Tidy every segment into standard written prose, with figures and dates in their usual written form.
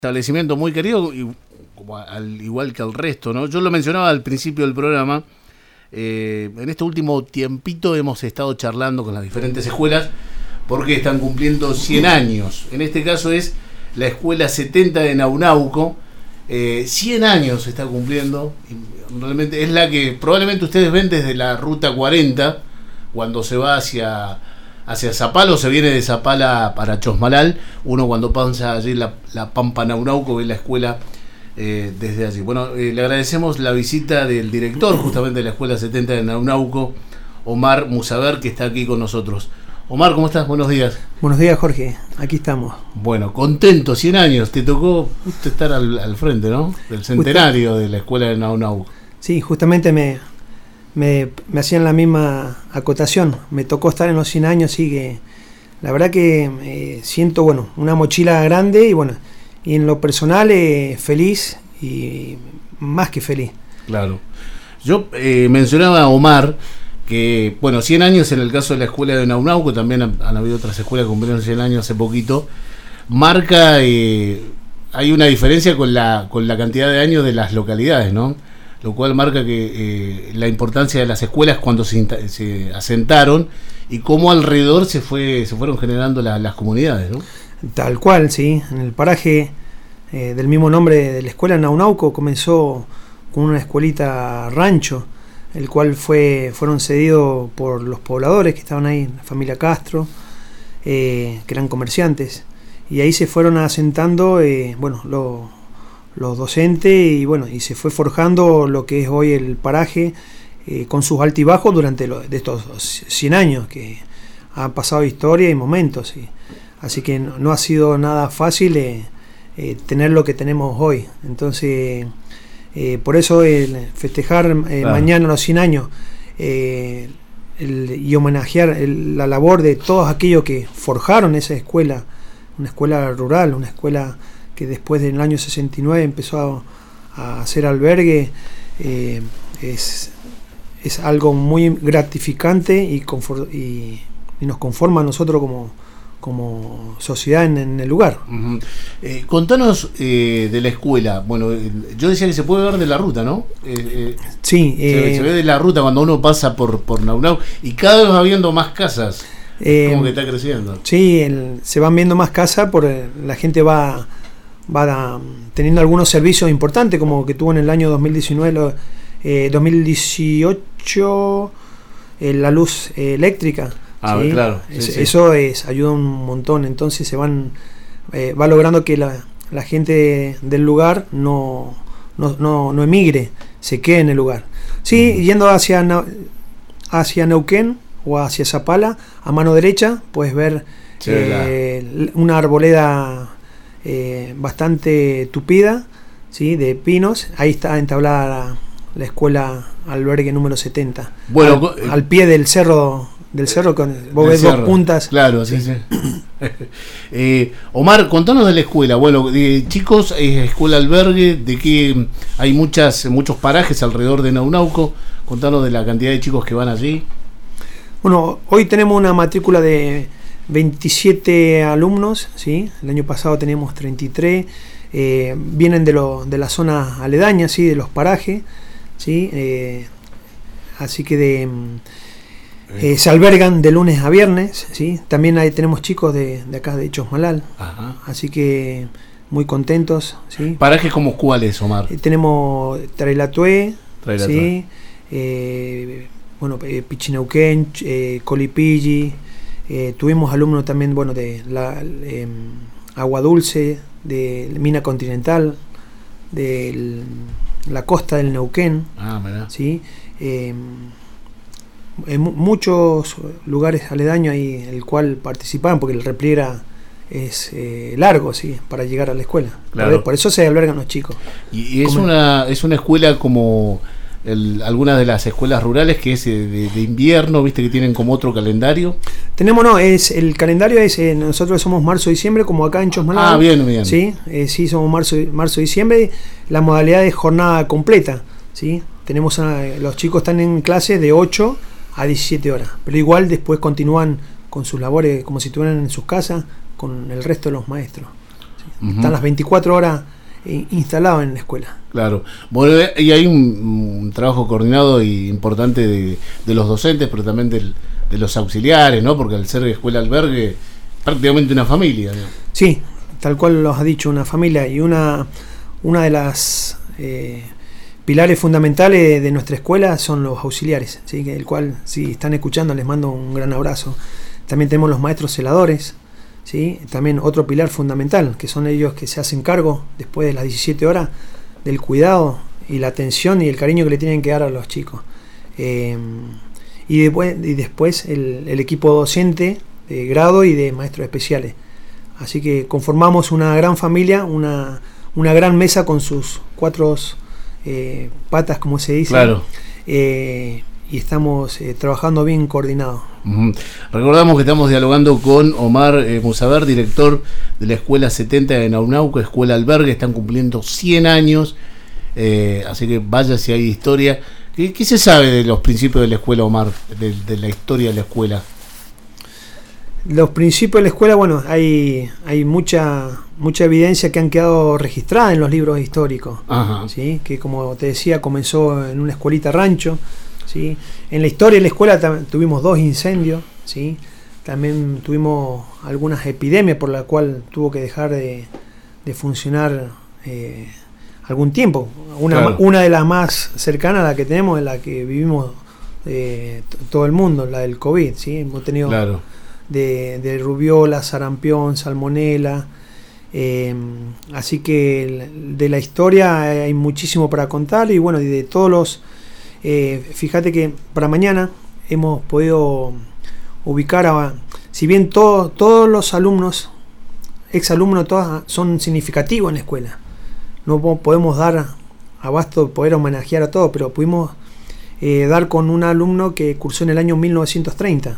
Establecimiento muy querido, y como al igual que al resto, ¿no? Yo lo mencionaba al principio del programa. En este último tiempito hemos estado charlando con las diferentes escuelas porque están cumpliendo 100 años. En este caso es la escuela 70 de Naunauco. 100 años se está cumpliendo. Y realmente es la que probablemente ustedes ven desde la ruta 40 cuando se va hacia Zapala o se viene de Zapala para Chosmalal. Uno cuando pasa allí la Pampa Naunauco ve la escuela desde allí. Bueno, le agradecemos la visita del director justamente de la escuela 70 de Naunauco, Omar Musaver, que está aquí con nosotros. Omar, ¿cómo estás? Buenos días. Buenos días, Jorge. Aquí estamos. Bueno, contento, 100 años. Te tocó justo estar al frente, ¿no? Del centenario de la escuela de Naunauco. Sí, justamente me hacían la misma acotación. Me tocó estar en los 100 años, así que la verdad que siento, una mochila grande y en lo personal feliz y más que feliz. Claro. Yo mencionaba a Omar que, 100 años en el caso de la escuela de Naunauco, también han habido otras escuelas que cumplieron 100 años hace poquito. Marca, hay una diferencia con la cantidad de años de las localidades, ¿no? Lo cual marca que la importancia de las escuelas cuando se asentaron y cómo alrededor se fueron generando las comunidades, ¿no? Tal cual, sí. En el paraje del mismo nombre de la escuela Naunauco comenzó con una escuelita rancho, el cual fueron cedidos por los pobladores que estaban ahí, la familia Castro, que eran comerciantes, y ahí se fueron asentando los docentes y se fue forjando lo que es hoy el paraje, con sus altibajos durante de estos 100 años que han pasado historia y momentos, así que no ha sido nada fácil tener lo que tenemos hoy. Entonces por eso el festejar mañana los 100 años y homenajear la labor de todos aquellos que forjaron esa escuela, una escuela rural, una escuela que después del año 69 empezó a hacer albergue, es algo muy gratificante y nos conforma a nosotros como sociedad en el lugar. Uh-huh. Contanos de la escuela. Bueno, yo decía que se puede ver de la ruta, ¿no? Sí. Se ve de la ruta cuando uno pasa por Naunauco y cada vez va viendo más casas. Como que está creciendo. Sí, se van viendo más casas, la gente va teniendo algunos servicios importantes, como que tuvo en el año 2019, 2018 la luz eléctrica. ¿Sí? Claro. Eso ayuda un montón. Entonces va logrando que la gente del lugar no emigre, se quede en el lugar. Sí, yendo hacia Neuquén o hacia Zapala, a mano derecha puedes ver una arboleda bastante tupida, ¿sí? De pinos. Ahí está entablada la escuela albergue número 70. Bueno, al pie del cerro con vos ves dos puntas. Claro, sí. Omar, contanos de la escuela. Chicos, escuela albergue, de que hay muchos parajes alrededor de Naunauco. Contanos de la cantidad de chicos que van allí. Hoy tenemos una matrícula de 27 alumnos, ¿sí? El año pasado teníamos 33. Vienen de la zona aledaña, ¿sí? De los parajes, ¿sí? Así que se albergan de lunes a viernes, ¿sí? También ahí tenemos chicos de acá de Chosmalal. Ajá. Así que muy contentos, ¿sí? ¿Parajes como cuáles, Omar? Tenemos Trailatué, ¿sí? Pichinauquén, Colipilli. Tuvimos alumnos también de Agua Dulce, de Mina Continental, de la costa del Neuquén. ¿Sí? En muchos lugares aledaños ahí el cual participaban, porque el repliegue es largo, ¿sí? Para llegar a la escuela. Claro. Por eso se albergan los chicos. Y es una escuela como algunas de las escuelas rurales, que es de invierno, viste que tienen como otro calendario. El calendario es nosotros somos marzo-diciembre, como acá en Chosmalal. Bien. Sí, sí, somos marzo-diciembre. La modalidad es jornada completa, ¿sí? Tenemos los chicos están en clase de 8 a 17 horas, pero igual después continúan con sus labores como si estuvieran en sus casas con el resto de los maestros. Están las 24 horas instalados en la escuela. Claro. Bueno, y hay un trabajo coordinado y importante de los docentes, pero también de los auxiliares, ¿no? Porque al ser escuela albergue, prácticamente una familia, ¿no? Sí, tal cual los ha dicho, una familia. Y una de las pilares fundamentales de nuestra escuela son los auxiliares, ¿sí? El cual, si están escuchando, les mando un gran abrazo. También tenemos los maestros celadores, ¿sí? También otro pilar fundamental, que son ellos que se hacen cargo después de las 17 horas del cuidado y la atención y el cariño que le tienen que dar a los chicos. Y después el equipo docente de grado y de maestros especiales. Así que conformamos una gran familia, una gran mesa con sus 4 patas, como se dice. Claro. Y estamos trabajando bien coordinados. Recordamos que estamos dialogando con Omar Musaver, director de la Escuela 70 de Naunauco, Escuela Albergue. Están cumpliendo 100 años, así que vaya si hay historia. ¿Qué se sabe de los principios de la escuela, Omar? De la historia de la escuela. Los principios de la escuela, bueno, hay mucha evidencia que han quedado registradas en los libros históricos. Ajá. ¿Sí? Que, como te decía, comenzó en una escuelita rancho, ¿sí? En la historia de la escuela tuvimos 2 incendios, ¿sí? También tuvimos algunas epidemias por la cual tuvo que dejar de funcionar algún tiempo. Una de las más cercanas a la que tenemos, en la que vivimos todo el mundo, la del COVID, ¿sí? Hemos tenido de rubiola, sarampión, salmonela. Así que de la historia hay muchísimo para contar, y bueno, y de todos los fíjate que para mañana hemos podido ubicar si bien todos los alumnos, exalumnos, todos son significativos en la escuela, no podemos dar abasto de poder homenajear a todos, pero pudimos dar con un alumno que cursó en el año 1930.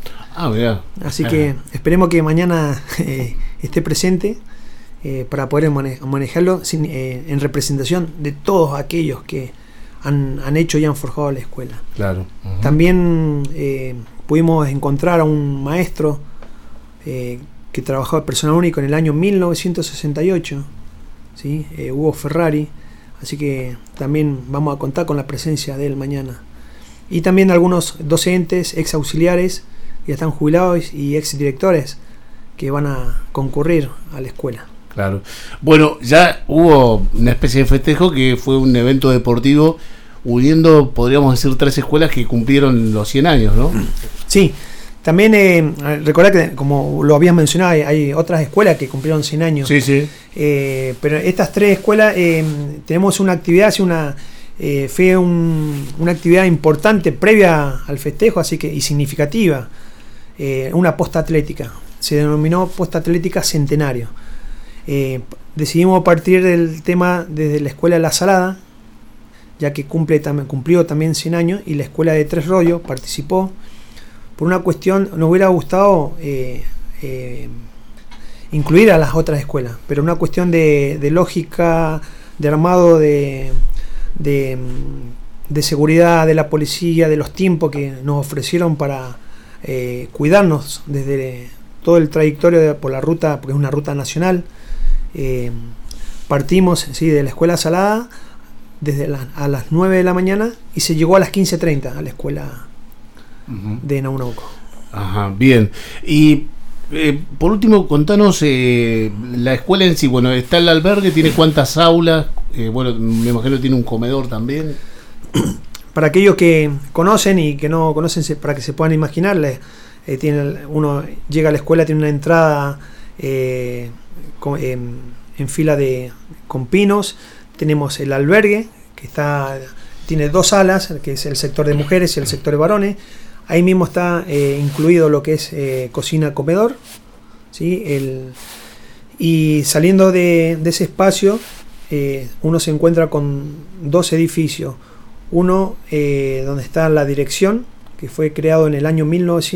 Así que esperemos que mañana esté presente para poder manejarlo en representación de todos aquellos que han hecho y han forjado la escuela. Claro. También pudimos encontrar a un maestro que trabajaba personal único en el año 1968, ¿sí? Hugo Ferrari. Así que también vamos a contar con la presencia de él mañana. Y también algunos docentes, ex auxiliares, que están jubilados, y ex directores que van a concurrir a la escuela. Claro. Bueno, ya hubo una especie de festejo que fue un evento deportivo uniendo, podríamos decir, 3 escuelas que cumplieron los 100 años, ¿no? Sí. También recordad que, como lo habías mencionado, hay otras escuelas que cumplieron 100 años. Sí, sí. Pero estas 3 escuelas tenemos una actividad, fue una actividad importante previa al festejo, así que, y significativa, una posta atlética. Se denominó posta atlética centenario. Decidimos partir del tema desde la escuela de La Salada, ya que cumplió también 100 años, y la escuela de Tres Rollos participó. Por una cuestión, nos hubiera gustado incluir a las otras escuelas, pero una cuestión de lógica, de armado, de seguridad de la policía, de los tiempos que nos ofrecieron para cuidarnos desde todo el trayectorio por la ruta, porque es una ruta nacional. Partimos, sí, de la escuela Salada a las 9 de la mañana, y se llegó a las 15:30 a la escuela de Naunauco. Ajá, bien. Y por último, contanos la escuela en sí. Bueno, está el albergue, tiene cuántas aulas. Bueno, me imagino que tiene un comedor también. Para aquellos que conocen y que no conocen, para que se puedan imaginar, uno llega a la escuela, tiene una entrada en fila con pinos. Tenemos el albergue, que tiene 2 salas, que es el sector de mujeres y el sector de varones. Ahí mismo está incluido lo que es cocina-comedor, ¿sí? Y saliendo de ese espacio, uno se encuentra con 2 edificios. Uno donde está la dirección, que fue creado en el año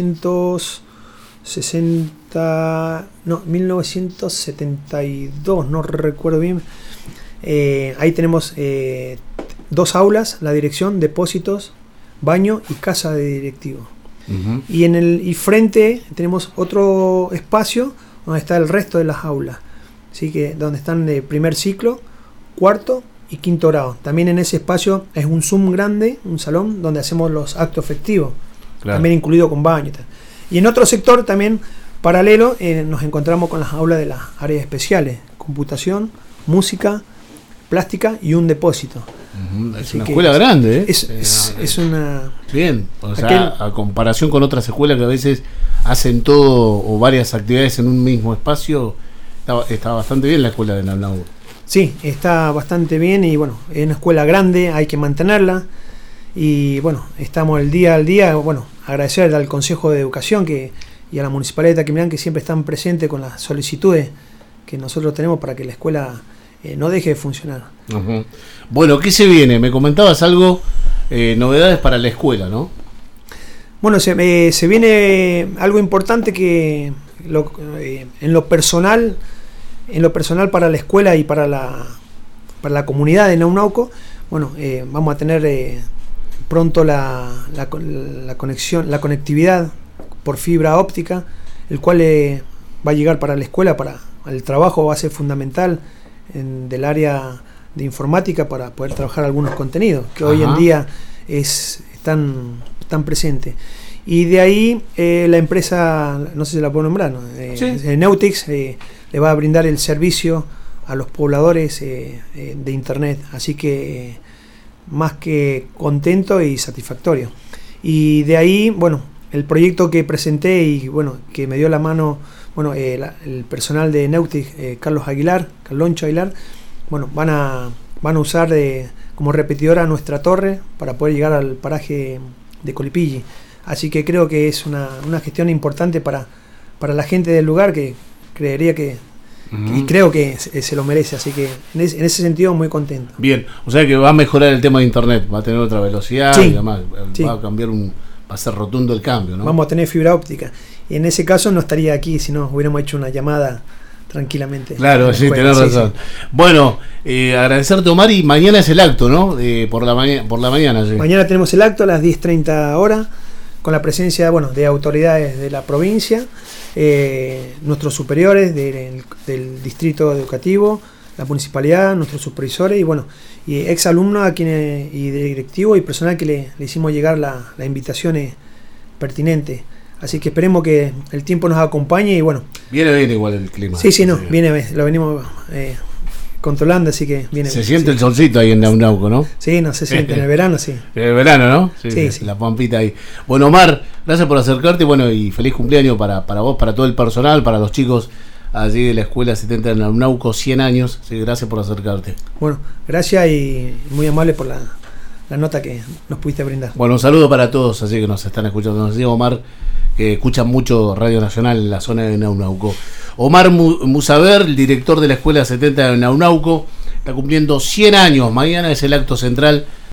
1972, no recuerdo bien. Ahí tenemos 2 aulas, la dirección, depósitos, baño y casa de directivo. Uh-huh. Y frente tenemos otro espacio donde está el resto de las aulas. ¿sí? Que donde están de primer ciclo, cuarto y quinto grado. También en ese espacio es un Zoom grande, un salón donde hacemos los actos efectivos, claro, también incluido con baño y tal. Y en otro sector también paralelo nos encontramos con las aulas de las áreas especiales, computación, música, plástica y un depósito. Es una escuela grande, ¿eh? Es una... Bien, o sea, a comparación con otras escuelas que a veces hacen todo o varias actividades en un mismo espacio, está bastante bien la escuela de Naunauco. Sí, está bastante bien y bueno, es una escuela grande, hay que mantenerla y bueno, estamos el día al día, bueno, agradecer al Consejo de Educación y a la Municipalidad de Taquimirán que siempre están presentes con las solicitudes que nosotros tenemos para que la escuela no deje de funcionar. Uh-huh. Bueno, ¿qué se viene? Me comentabas algo, novedades para la escuela, ¿no? Bueno, se viene algo importante que en lo personal para la escuela y para la comunidad de Naunauco, bueno, vamos a tener pronto la conectividad por fibra óptica, el cual va a llegar para la escuela, para el trabajo va a ser fundamental del área de informática para poder trabajar algunos contenidos que hoy en día están presentes. Y de ahí la empresa, no sé si la puedo nombrar, ¿no? Neutix le va a brindar el servicio a los pobladores de internet, así que más que contento y satisfactorio. Y de ahí, bueno, el proyecto que presenté y bueno, que me dio la mano, bueno, el personal de Neutix, Carloncho Aguilar, bueno, van a usar como repetidora nuestra torre para poder llegar al paraje de Colipilli. Así que creo que es una gestión importante para la gente del lugar, que creería que y creo que se lo merece, así que en ese sentido muy contento. Bien, o sea que va a mejorar el tema de internet, va a tener otra velocidad, sí, y demás, sí, va a cambiar va a ser rotundo el cambio, ¿no? Vamos a tener fibra óptica. Y en ese caso no estaría aquí si no hubiéramos hecho una llamada tranquilamente. Claro, sí, tenés razón. Sí. Bueno, agradecerte, Omar, y mañana es el acto, ¿no? Por la mañana. Sí. Mañana tenemos el acto a las 10:30 horas, con la presencia, bueno, de autoridades de la provincia, nuestros superiores del distrito educativo, la municipalidad, nuestros supervisores y bueno, y exalumnos a quienes y directivos y personal que le hicimos llegar las invitaciones pertinentes. Así que esperemos que el tiempo nos acompañe y bueno. Viene bien igual el clima. Sí, no, viene bien, lo venimos controlando, así que viene. Se siente el solcito ahí en Naunauco, ¿no? Sí, no se siente, en el verano sí. En el verano, ¿no? Sí. La pampita ahí. Bueno, Omar, gracias por acercarte, bueno, y feliz cumpleaños para vos, para todo el personal, para los chicos allí de la Escuela 70 de Naunauco, 100 años, sí, gracias por acercarte. Bueno, gracias y muy amable por la nota que nos pudiste brindar. Bueno, un saludo para todos así que nos están escuchando. Nos dice Omar, que escuchan mucho Radio Nacional en la zona de Naunauco. Omar Musaber, el director de la Escuela 70 de Naunauco, está cumpliendo 100 años. Mañana es el acto central